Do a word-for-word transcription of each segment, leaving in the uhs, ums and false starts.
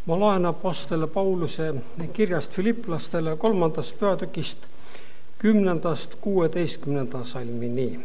Ma loen apostel Pauluse kirjast Filiplastele kolmandast peatükist kümnendast kuueteistkümnenda salmi nii.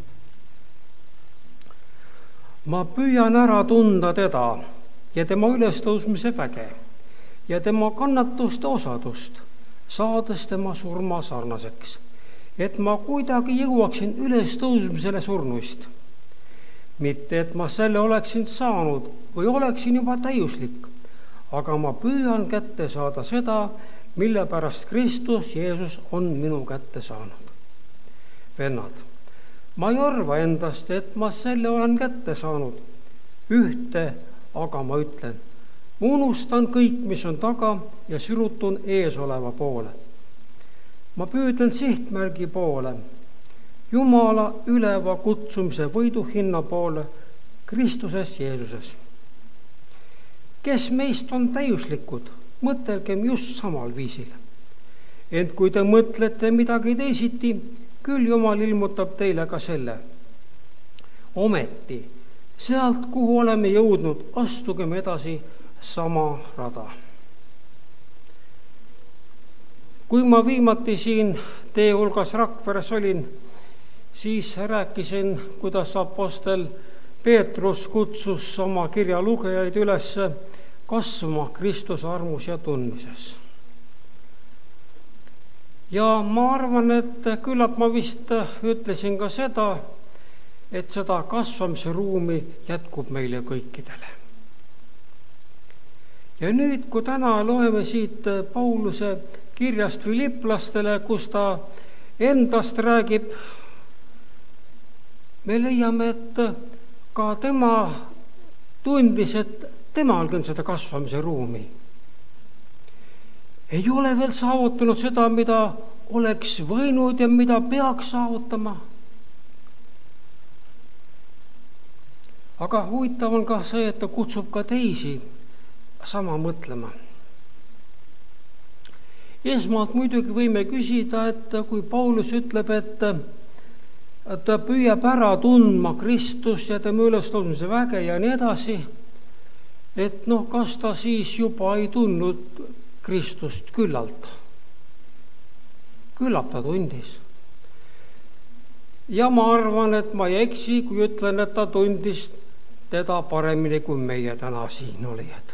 Ma püüan ära tunda teda ja tema ülestõusmise väge ja tema kannatuste osadust, saades tema surma sarnaseks, et ma kuidagi jõuaksin ülestõusmisele surnuist. Mitte, et ma selle oleksin saanud või oleksin juba täiuslik, aga ma püüan kätte saada seda, mille pärast Kristus Jeesus on minu kätte saanud. Vennad, ma ei arva endast, et ma selle olen kätte saanud. Ühte, aga ma ütlen, unustan kõik, mis on taga ja sirutun ees oleva poole. Ma püüdan sihtmärgi poole, Jumala üleva kutsumise võiduhinna poole Kristuses Jeesuses. Kes meist on täiuslikud, mõtelgem just samal viisil. Ent kui te mõtlete midagi teisiti, küll Jumal ilmutab teile ka selle. Ometi, sealt, kuhu oleme jõudnud, astugem edasi sama rada. Kui ma viimati siin teie hulgas Rakveres olin, siis rääkisin, kuidas apostel Peetrus kutsus oma kirja lugejaid üles kasvama Kristuse armus ja tundmises. Ja ma arvan, et küllap ma vist ütlesin ka seda, et seda kasvamise ruumi jätkub meile kõikidele. Ja nüüd, kui täna loeme siit Pauluse kirjast Filiplastele, kus ta endast räägib, me leiame, et ka tema tundis, et temalgi on seda kasvamise ruumi. Ei ole veel saavutanud seda, mida oleks võinud ja mida peaks saavutama. Aga huvitav on ka see, et ta kutsub ka teisi sama mõtlema. Esmalt muidugi võime küsida, et kui Paulus ütleb, et ta püüab ära tundma Kristust ja tema ülestõusmise väge ja nii edasi, et noh, kas ta siis juba ei tundnud Kristust küllalt? Küllap ta tundis. Ja ma arvan, et ma ei eksi, kui ütlen, et ta tundis teda paremini kui meie täna siin olijad.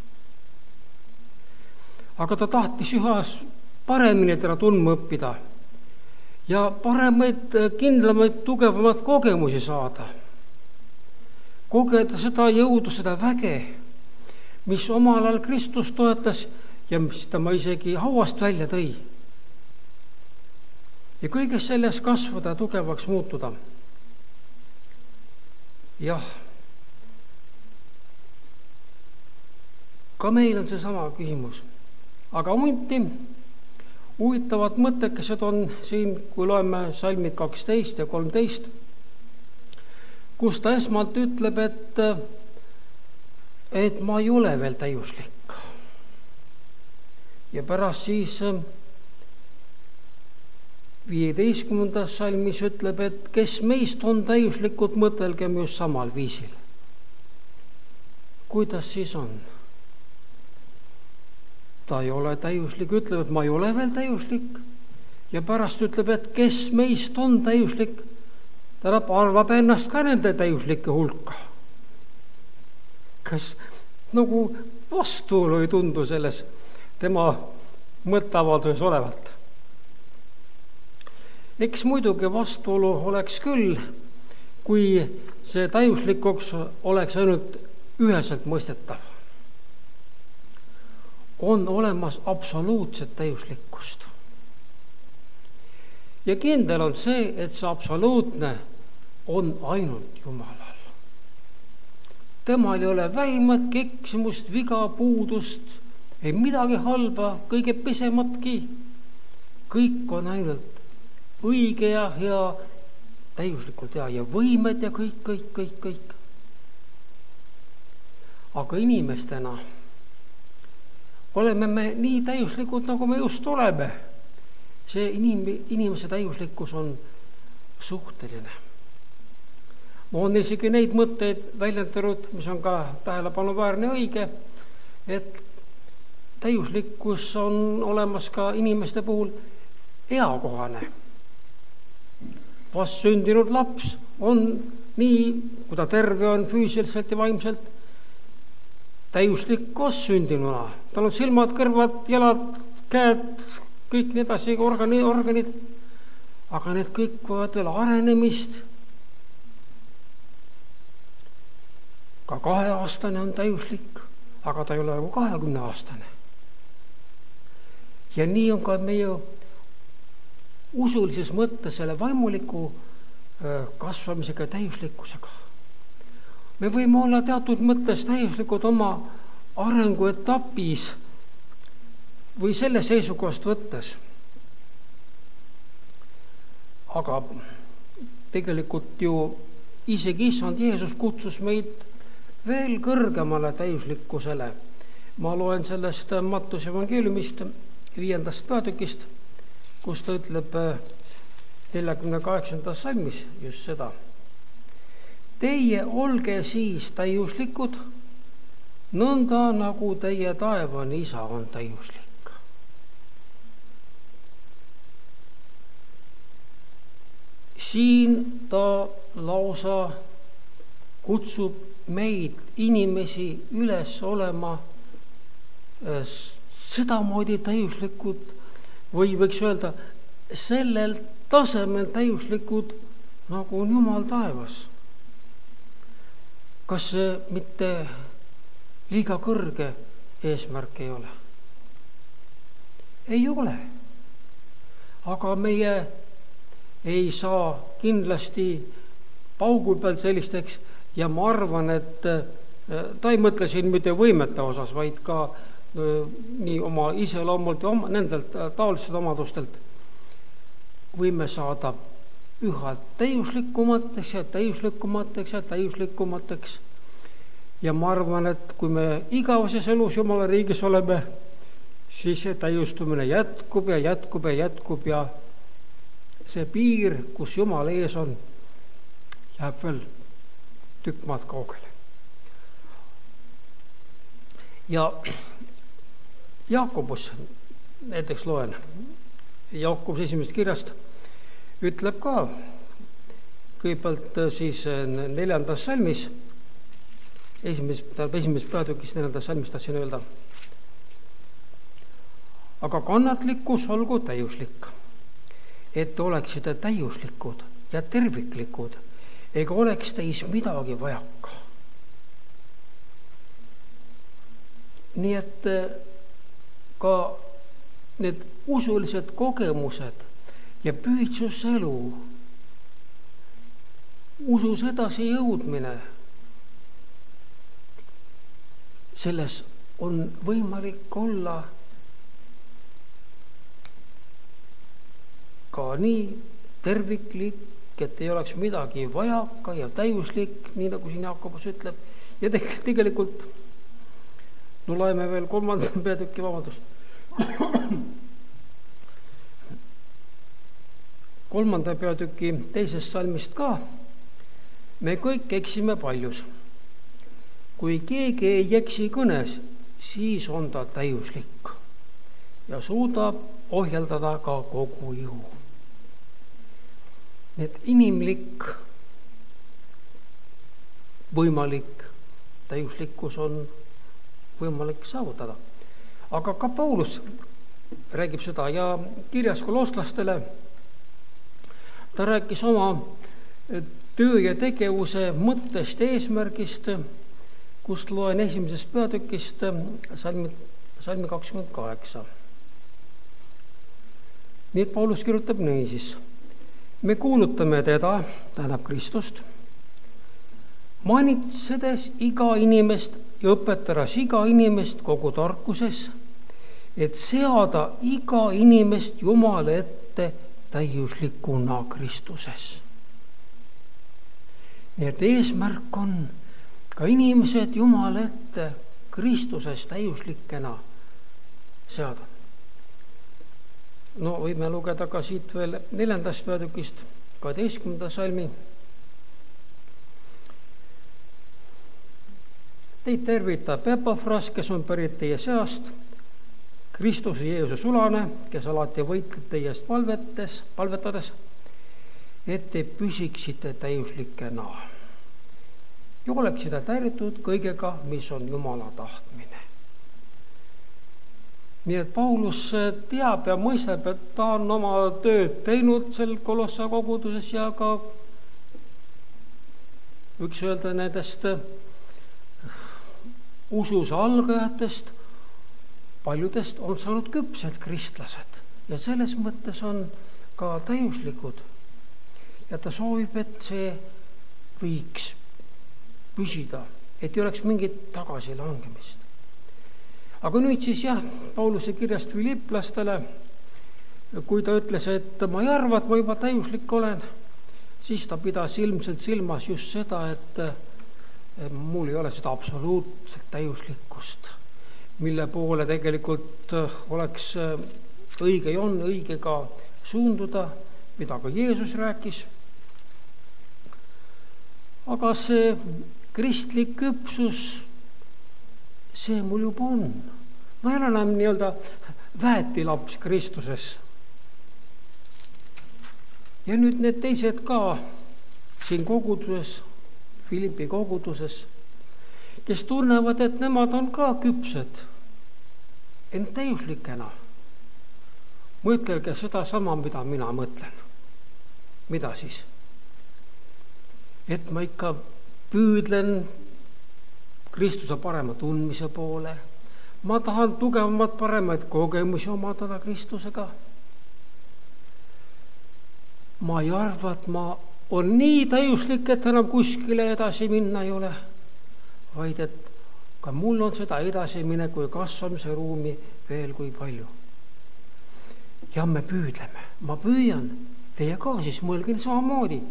Aga ta tahtis ühas paremini teda tundma õppida ja paremaid, kindlamaid, tugevamaid kogemusi saada. Kogeda seda jõudu, seda väge, mis omal ajal Kristus toetas ja mis tema isegi hauast välja tõi. Ja kõiges selles kasvada tugevaks muutuda. Jah, ka meil on see sama küsimus. Aga muidugi huvitavad mõttekesed on siin, kui loeme salmid kaksteist ja kolmteist, kus ta esmalt ütleb, et, et ma ei ole veel täiuslik. Ja pärast siis viieteistkümnendas salmis ütleb, et kes meist on täiuslikud, mõtelgem just samal viisil. Kuidas siis on? Ta ei ole täiuslik, ütleb, et ma ei ole veel täiuslik ja pärast ütleb, et kes meist on täiuslik, ta arvab ennast ka nende täiuslike hulka. Kas nagu vastuolu ei tundu selles tema mõtteavalduses olevat? Eks muidugi vastuolu oleks küll, kui see täiuslikuks oleks ainult üheselt mõistetav. On olemas absoluutset täiuslikkust. Ja kindel on see, et see absoluutne on ainult Jumalal. Temal ei ole vähimat eksimust, viga, puudust, ei midagi halba, kõige pisematki. Kõik on ainult õige ja hea, täiuslikult hea ja võimed ja kõik, kõik, kõik, kõik. Aga inimestena oleme me nii täiuslikud, nagu me just oleme. See inim, inimese täiuslikkus on suhteline. Ma on isegi neid mõtteid väljendanud, mis on ka tähelepanuväärne õige, et täiuslikkus on olemas ka inimeste puhul eakohane. Vastsündinud laps on nii, kui ta terve on füüsiliselt ja vaimselt, täiuslik vastsündinuna. Tal on silmad, kõrvad, jalad, käed, kõik nii edasi, organi, organid, aga need kõik võivad veel arenemist. Ka kaheaastane on täiuslik, aga ta ei ole nagu kahekümne aastane. Ja nii on ka meie usulises mõttes selle vaimuliku kasvamisega ja täiuslikkusega. Me võime olla teatud mõttes täiuslikud oma arenguetapis või selle seisukohast võttes. Aga tegelikult ju isegi issand Jeesus kutsus meid veel kõrgemale täiuslikkusele. Ma loen sellest Mattuse evangeeliumist viiendast peatükist, kus ta ütleb neljakümne kaheksandas salmis just seda. Teie olge siis täiuslikud, nõnda nagu teie taevane isa on täiuslik. Siin ta lausa kutsub meid inimesi üles olema sedamoodi täiuslikud või võiks öelda sellel tasemel täiuslikud, nagu on Jumal taevas. Kas see mitte liiga kõrge eesmärk ei ole? Ei ole. Aga meie ei saa kindlasti paugul pealt sellisteks ja ma arvan, et ta ei mõtle siin mitte võimete osas, vaid ka nii oma iseloomult ja oma, nendelt taolistelt omadustelt võime saada üha täiuslikumateks ja täiuslikumateks ja täiuslikumateks. Ja ma arvan, et kui me igavases elus Jumala riigis oleme, siis see täiustumine jätkub ja jätkub ja jätkub ja see piir, kus Jumal ees on, jääb veel tükk maad kaugele. Ja Jaakobus, näiteks loen, Jaakobus esimesest kirjast ütleb ka kõigepealt siis neljandas salmis, esimeses, esimeses peatükis neljandas salmis tahtsin öelda. Aga kannatlikkus olgu täiuslik, et oleksite täiuslikud ja terviklikud, ega oleks teis midagi vajaka. Nii et ka need usulised kogemused ja pühitsuselu, usus edasi jõudmine, selles on võimalik olla ka nii terviklik, et ei oleks midagi vajaka ja täiuslik, nii nagu siin Jaakobus ütleb. Ja tegelikult, no laeme veel kolmanda peatükki, vabandust. Kolmanda peatüki teisest salmist ka. Me kõik eksime paljus. Kui keegi ei eksi kõnes, siis on ta täiuslik ja suudab ohjeldada ka kogu ihu. Need inimlik, võimalik täiuslikkus on võimalik saavutada. Aga ka Paulus räägib seda ja kirjas kolosslastele ta rääkis oma töö ja tegevuse mõttest ja eesmärgist, kust loen esimesest peatükist salmi, salmi kakskümmend kaheksa. Nii et Paulus kirjutab nii siis. Me kuulutame teda, tähendab Kristust, manitsedes iga inimest ja õpetades iga inimest kogu tarkuses, et seada iga inimest Jumala ette täiuslikuna Kristuses. Nii et eesmärk on ka inimesed Jumala ette Kristuses täiuslikena seada. No võime lugeda ka siit veel neljandast peatükist, kaheteistkümnenda salmi. Teid tervitab Epafras, kes on pärit teie seast, Kristuse Jeesuse sulane, kes alati võitleb teie eest palvetes, palvetades, et te püsiksite täiuslikena ja oleksite täidetud kõigega, mis on Jumala tahtmine. Nii et Paulus teab ja mõistab, et ta on oma tööd teinud sel Kolossa koguduses ja ka võiks öelda nendest usus algajatest, paljudest on saanud küpsed kristlased ja selles mõttes on ka täiuslikud. Ja ta soovib, et see võiks püsida, et ei oleks mingit tagasilangemist. Aga nüüd siis jah, Pauluse kirjast Filiplastele, kui ta ütles, et ma ei arva, et ma juba täiuslik olen, siis ta pidas ilmselt silmas just seda, et mul ei ole seda absoluutset täiuslikkust, mille poole tegelikult oleks õige ja on õige ka suunduda, mida ka Jeesus rääkis. Aga see kristlik küpsus, see mul juba on. Ma ei ole enam nii-öelda väetilaps Kristuses. Ja nüüd need teised ka siin koguduses, Filippi koguduses, kes tunnevad, et nemad on ka küpsed, ent täiuslikena. Mõtelge seda sama, mida mina mõtlen. Mida siis? Et ma ikka püüdlen Kristuse parema tundmise poole. Ma tahan tugevamat, paremaid kogemusi omadada Kristusega. Ma ei arva, et ma on nii täiuslik, et enam kuskile edasi minna ei ole, vaid et ka mul on seda edasimineku ja kasvamise ruumi veel kui palju. Ja me püüdleme. Ma püüan. Teie ka siis mõelgin samamoodi.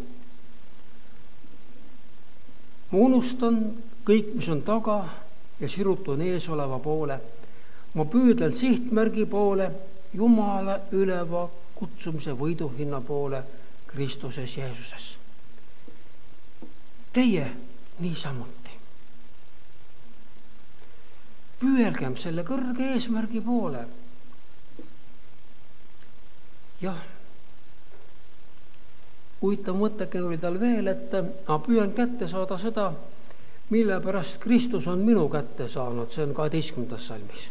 Ma unustan kõik, mis on taga ja sirutun ees oleva poole. Ma püüdlen sihtmärgi poole, Jumala üleva kutsumise võiduhinna poole Kristuses Jeesuses. Teie niisamuti. Püüelgem selle kõrge eesmärgi poole. Jah, huvitav mõtteke oli tal veel, et ma püüan kätte saada seda, mille pärast Kristus on minu kätte saanud, see on kaheteistkümnendas salmis.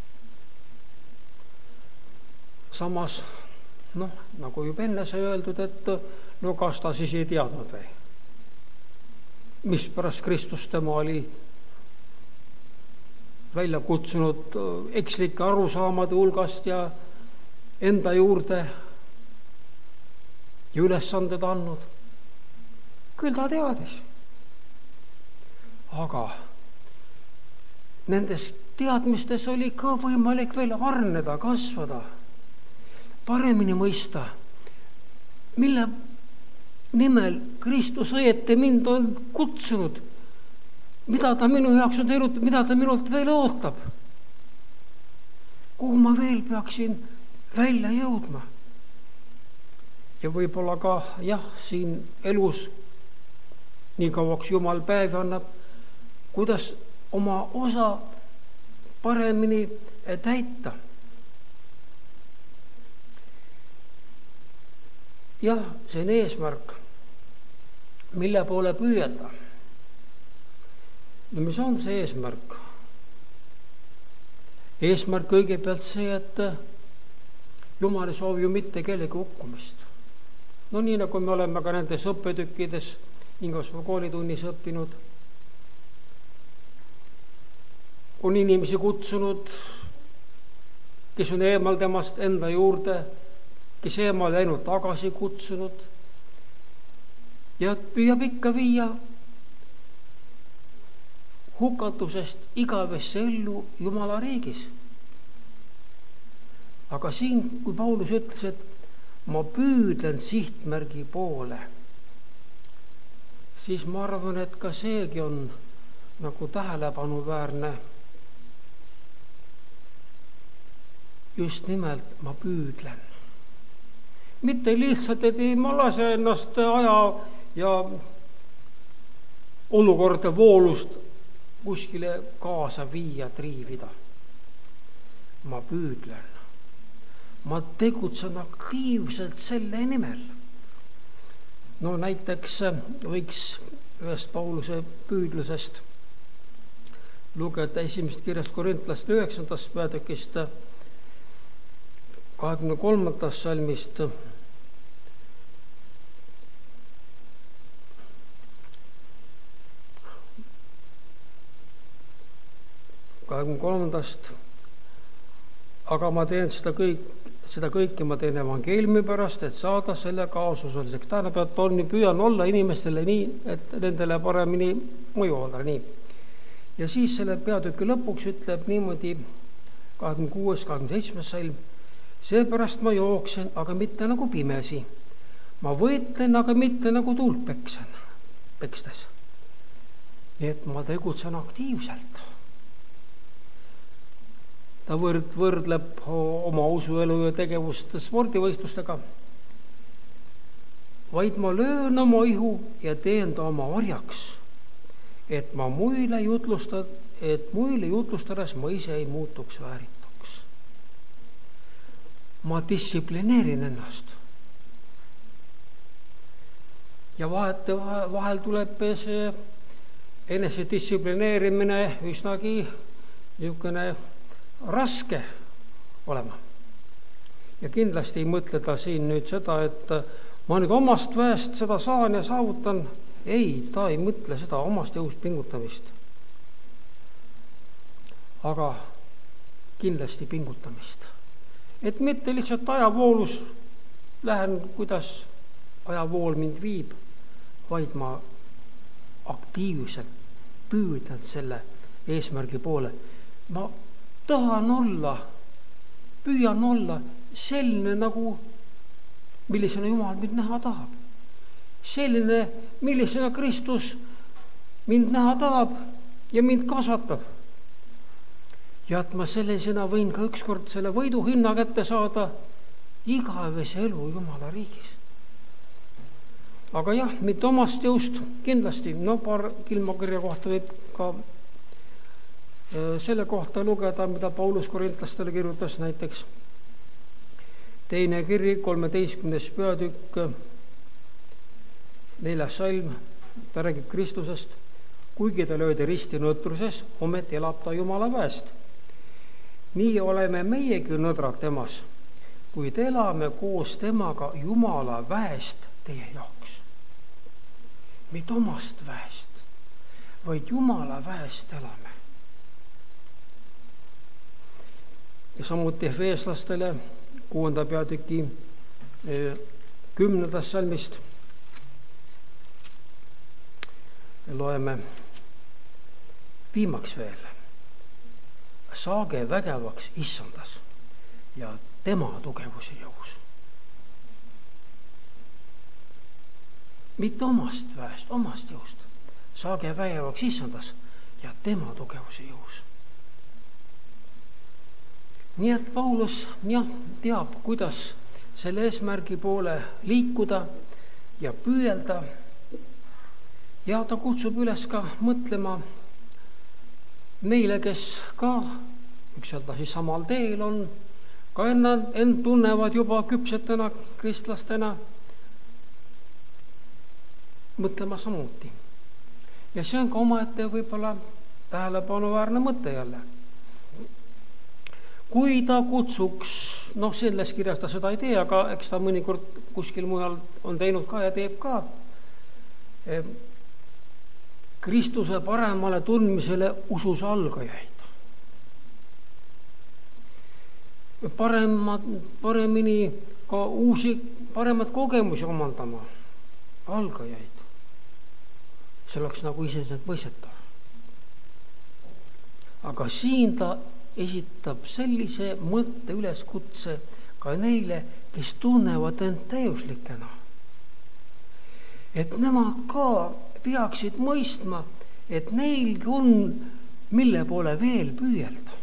Samas, noh, nagu juba enne sai öeldud, et no kas ta siis ei teadnud või? Mis pärast Kristus tema oli välja kutsunud ekslike arusaamade hulgast ja enda juurde ja ülesanded andnud. Küll ta teadis. Aga nendes teadmistes oli ka võimalik veel arneda, kasvada, paremini mõista, mille nimel Kristus õieti mind on kutsunud, mida ta minu jaoks on teinud, mida ta minult veel ootab, kuhu ma veel peaksin välja jõudma. Ja võib-olla ka, jah, siin elus nii kauaks Jumal päev annab, kuidas oma osa paremini täita. Jah, see on eesmärk, mille poole püüelda. Ja mis on see eesmärk? Eesmärk kõigepealt see, et Jumal ei soovi ju mitte kellegi hukkumist. No nii nagu me oleme ka nendes õppetükkides Ingosmaa koolitunnis õppinud, on inimesi kutsunud, kes on eemal temast enda juurde, kes eemal läinud tagasi kutsunud ja püüab ikka viia hukatusest igavesse ellu Jumala riigis. Aga siin, kui Paulus ütles, et ma püüdlen sihtmärgi poole, siis ma arvan, et ka seegi on nagu tähelepanuväärne. Just nimelt ma püüdlen. Mitte lihtsalt, et ei ma lase ennast aja ja olukorda voolust kuskile kaasa viia, triivida. ma püüdlen. Ma tegutsen aktiivselt selle nimel. No näiteks võiks ühest Pauluse püüdlusest lugeda esimest kirjast Korintlaste üheksandast peatükist kahekümne kolmandast salmist. kahekümne kolmandast. Aga ma teen seda kõik, seda kõike ma teen evangeeliumi pärast, et saada selle kaasosaliseks. Tähendab, et on, püüan olla inimestele nii, et nendele paremini mõju olla nii. Ja siis selle peatüki lõpuks ütleb niimoodi kahekümne kuues, kahekümne seitsmes salm. Seepärast ma jooksen, aga mitte nagu pimesi. Ma võitlen, aga mitte nagu tuult peksen, pekstes. Nii et ma tegutsen aktiivselt. Ta võrd, võrdleb oma usuelu ja tegevust spordivõistlustega. Vaid ma löön oma ihu ja teen ta oma orjaks, et ma muile jutlustad, et muile jutlustades ma ise ei muutuks väärituks. Ma distsiplineerin ennast. Ja vahet, vahel tuleb see enese distsiplineerimine üsnagi niisugune raske olema. Ja kindlasti ei mõtle ta siin nüüd seda, et ma nüüd omast väest seda saan ja saavutan. Ei, ta ei mõtle seda omast jõust pingutamist. Aga kindlasti pingutamist. Et mitte lihtsalt ajavoolus lähen, kuidas ajavool mind viib, vaid ma aktiivselt püüdan selle eesmärgi poole. Ma tahan olla, püüan olla selline nagu, millisena Jumal mind näha tahab. Selline, millisena Kristus mind näha tahab ja mind kasvatab. Ja et ma sellisena võin ka ükskord selle võidu hinna kätte saada igavese elu Jumala riigis. Aga jah, mitte omast jõust kindlasti. No paar kilmakirja kohta võib ka selle kohta lugeda, mida Paulus korintlastele kirjutas näiteks. Teine kiri, kolmeteistkümnes peatükk, neljas salm, ta räägib Kristusest. Kuigi ta löödi risti nõtruses, ometi elab ta Jumala väest. Nii oleme meiegi nõdrad temas, kuid elame koos temaga Jumala väest teie jaoks. Mitte omast väest, vaid Jumala väest elame. Ja samuti efeeslastele kuuenda peatüki kümnendast salmist loeme viimaks veel. Saage vägevaks issandas ja tema tugevuse jõus. Mitte omast väest, omast jõust. Saage vägevaks issandas ja tema tugevuse jõus. Nii et Paulus jah, teab, kuidas selle eesmärgi poole liikuda ja püüelda. Ja ta kutsub üles ka mõtlema neile, kes ka ükselda siis samal teel on, ka ennad, end tunnevad juba küpsetena, kristlastena, mõtlema samuti. Ja see on ka omaette võib-olla tähelepanuväärne mõte jälle. Kui ta kutsuks, noh selles kirjas ta seda ei tee, aga eks ta mõnikord kuskil mujal on teinud ka ja teeb ka, Kristuse paremale tundmisele usus algajaid. Paremad, paremini ka uusi, paremad kogemusi omandama algajaid. See oleks nagu isesed mõistetav. Aga siin ta esitab sellise mõtte üleskutse ka neile, kes tunnevad end täiuslikena. Et nemad ka peaksid mõistma, et neilgi on, mille poole veel püüelda.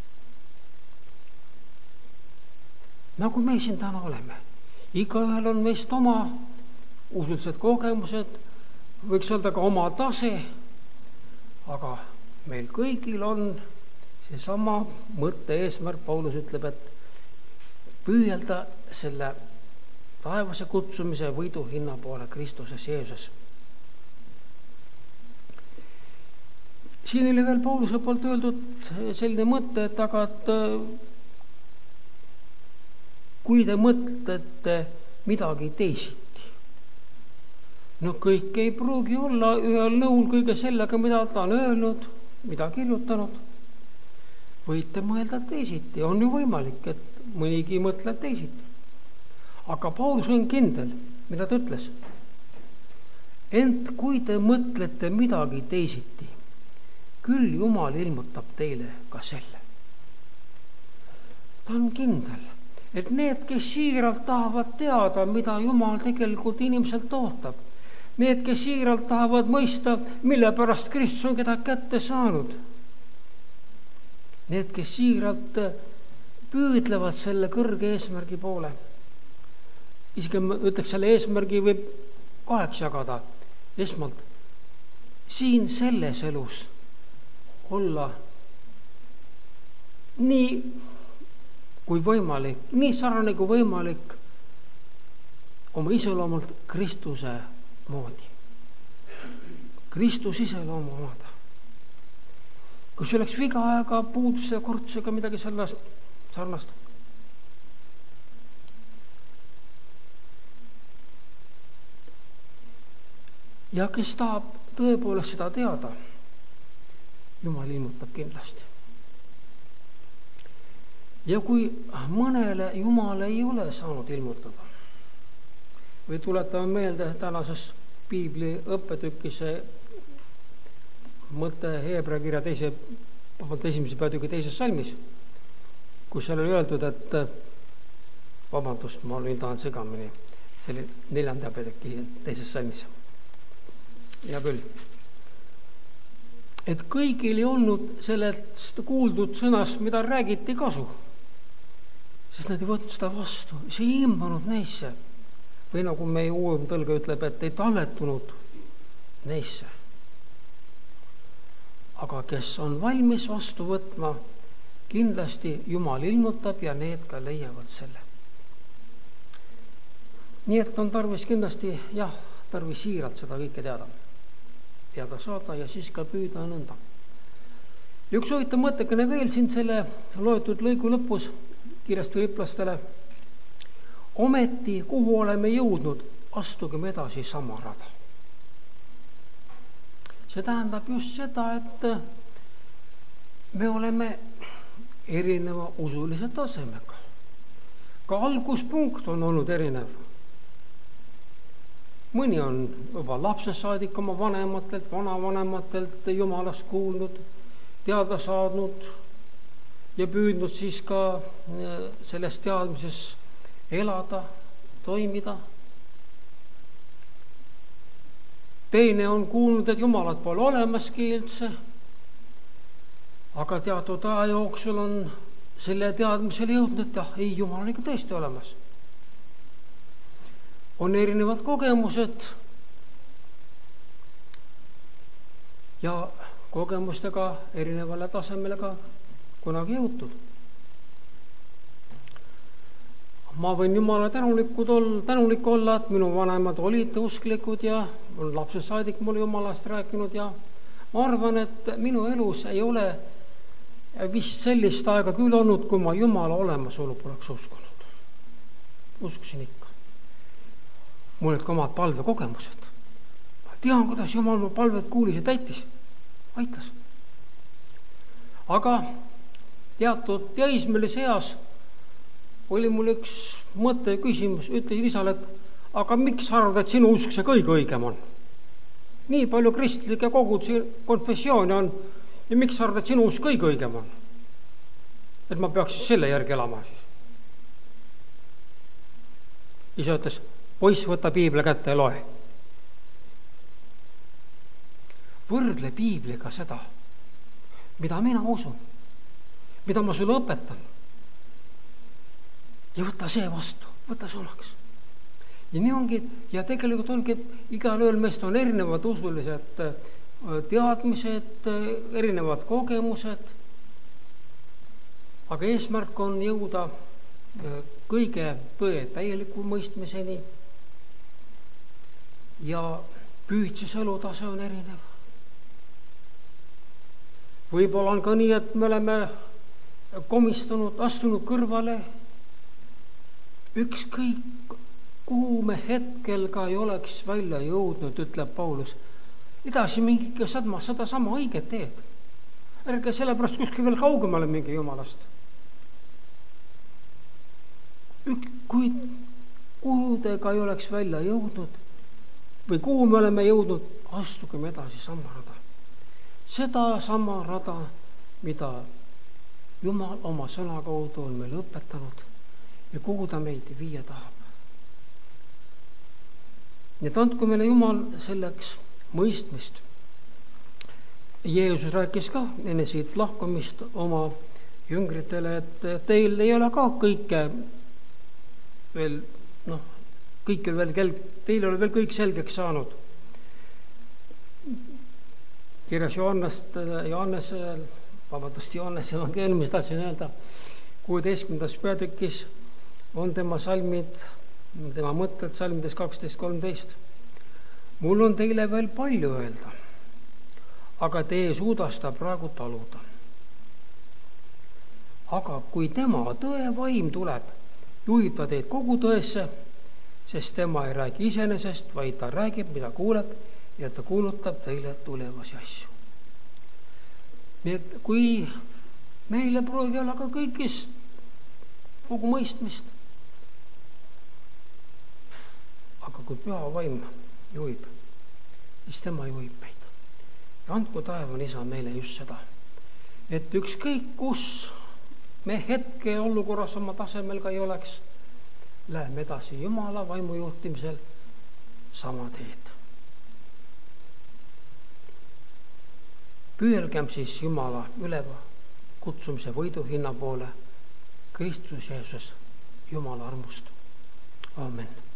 Nagu me siin täna oleme. Igaühel on meist oma usulised kogemused, võiks öelda ka oma tase, aga meil kõigil on seesama mõtte eesmärk, Paulus ütleb, et püüelda selle taevase kutsumise võidu hinna poole Kristuses Jeesuses. Siin oli veel Pauluse poolt öeldud selline mõte, et aga et kui te mõtlete midagi teisiti, no kõik ei pruugi olla ühel nõul kõige sellega, mida ta on öelnud, mida kirjutanud. Võite mõelda teisiti, on ju võimalik, et mõnigi mõtleb teisiti. Aga Paulus on kindel, mida ta ütles. Ent kui te mõtlete midagi teisiti, küll Jumal ilmutab teile ka selle. Ta on kindel, et need, kes siiralt tahavad teada, mida Jumal tegelikult inimeselt ootab, need, kes siiralt tahavad mõista, mille pärast Kristus on keda kätte saanud, need, kes siiralt püüdlevad selle kõrge eesmärgi poole, isegi ma ütleks, selle eesmärgi võib kaheks jagada. Esmalt, siin selles elus olla nii kui võimalik, nii sarnane kui võimalik oma iseloomult Kristuse moodi. Kristus iseloomu omada. Kui see oleks viga aega, puuduse ja kortsusega midagi sellest sarnast. Ja kes tahab tõepoolest seda teada, Jumal ilmutab kindlasti. Ja kui mõnele Jumal ei ole saanud ilmutada, või tuletame meelde tänases piibli õppetükis mõte Heebrea kirja teise, esimese peatüki teises salmis, kus seal oli öeldud, et vabandust, ma olin tahan segamini, see oli neljanda peatüki teises salmis. Ja küll. Et kõigil ei olnud sellest kuuldud sõnast, mida räägiti kasu, sest nad ei võtnud seda vastu, see ei imbanud neisse. Või nagu meie uuem tõlge ütleb, et ei talletunud neisse. Aga kes on valmis vastu võtma, kindlasti Jumal ilmutab ja need ka leiavad selle. Nii et on tarvis kindlasti, jah, tarvis siiralt seda kõike teada. teada saada ja siis ka püüda nõnda. Ja üks huvitav mõttekene veel siin selle loetud lõigu lõpus kirjast Filiplastele. Ometi, kuhu oleme jõudnud, astugem edasi sama rada. See tähendab just seda, et me oleme erineva usulise tasemega. Ka alguspunkt on olnud erinev. Mõni on juba lapsest saadik oma vanematelt, vanavanematelt Jumalast kuulnud, teada saadnud ja püüdnud siis ka selles teadmises elada, toimida. Teine on kuulnud, et Jumalat pole olemaski üldse, aga teatud aja jooksul on selle teadmisele jõudnud, et jah, ei, Jumal on ikka tõesti olemas. On erinevad kogemused ja kogemustega erinevale tasemele ka kunagi jõutud. Ma võin Jumala tänulikud olla, tänulik olla, et minu vanemad olid usklikud ja lapse saadik mul Jumalast rääkinud ja ma arvan, et minu elus ei ole vist sellist aega küll olnud, kui ma Jumala olemasolu poleks uskunud. Uskusin ikka. Mul olid ka omad palvekogemused. Ma tean, kuidas Jumal mu palved kuulis ja täitis. Aitas. Aga teatud teismelise eas oli mul üks mõte ja küsimus. Ütlesin isale, et aga miks arvad, et sinu usk see kõige õigem on? Nii palju kristlikke kogudusi konfessiooni on ja miks arvad, et sinu usk kõige õigem on? Et ma peaks selle järgi elama siis. Isa ütles, poiss, võta piibli kätte ja loe. Võrdle piibliga seda, mida mina usun, mida ma sulle õpetan. Ja võta see vastu, võta sulaks. Ja nii ongi, ja tegelikult ongi, igal ööl meist on erinevad usulised teadmised, erinevad kogemused. aga eesmärk on jõuda kõige tõe täieliku mõistmiseni ja püüdsus elutase on erinev. Võib-olla on ka nii, et me oleme komistunud, astunud kõrvale, ükskõik kuhu me hetkel ka ei oleks välja jõudnud, ütleb Paulus. Edasi mingi sadma, seda sama õiget teed. Ärge sellepärast kuskil veel kaugemale mingi Jumalast. Ük, kui, kuhu te ka ei oleks välja jõudnud või kuhu me oleme jõudnud, astugem edasi sama rada. Seda sama rada, mida Jumal oma sõna kaudu on meil õpetanud ja kuhu ta meid viia tahab. Nii et andku meile Jumal selleks mõistmist. Jeesus rääkis ka enne siit lahkumist oma jüngritele, et teil ei ole ka kõike veel, noh, kõike veel, teil ei ole veel kõik selgeks saanud. Kirjas Johannest, Johannes, vabandust, Johannes evangeeliumis tahtsin öelda, kuueteistkümnendas peatükis on tema salmid, tema mõtted salmides kaksteist kolmteist. Mul on teile veel palju öelda, aga te ei suuda seda praegu taluda. Aga kui tema tõe vaim tuleb, juhib ta teid kogu tõesse, sest tema ei räägi iseenesest, vaid ta räägib, mida kuuleb, ja ta kuulutab teile tulevasi asju. Nii et kui meile proovi olla ka kõigist kogu mõistmist, aga kui püha vaim juhib, siis tema juhib meid. Ja andku taevan isa meile just seda, et ükskõik kus me hetke olukorras oma tasemel ka ei oleks, läheme edasi Jumala vaimu juhtimisel sama teed. Püüelgem siis Jumala üleva kutsumise võiduhinna poole Kristus Jeesus Jumala armust. Aamen.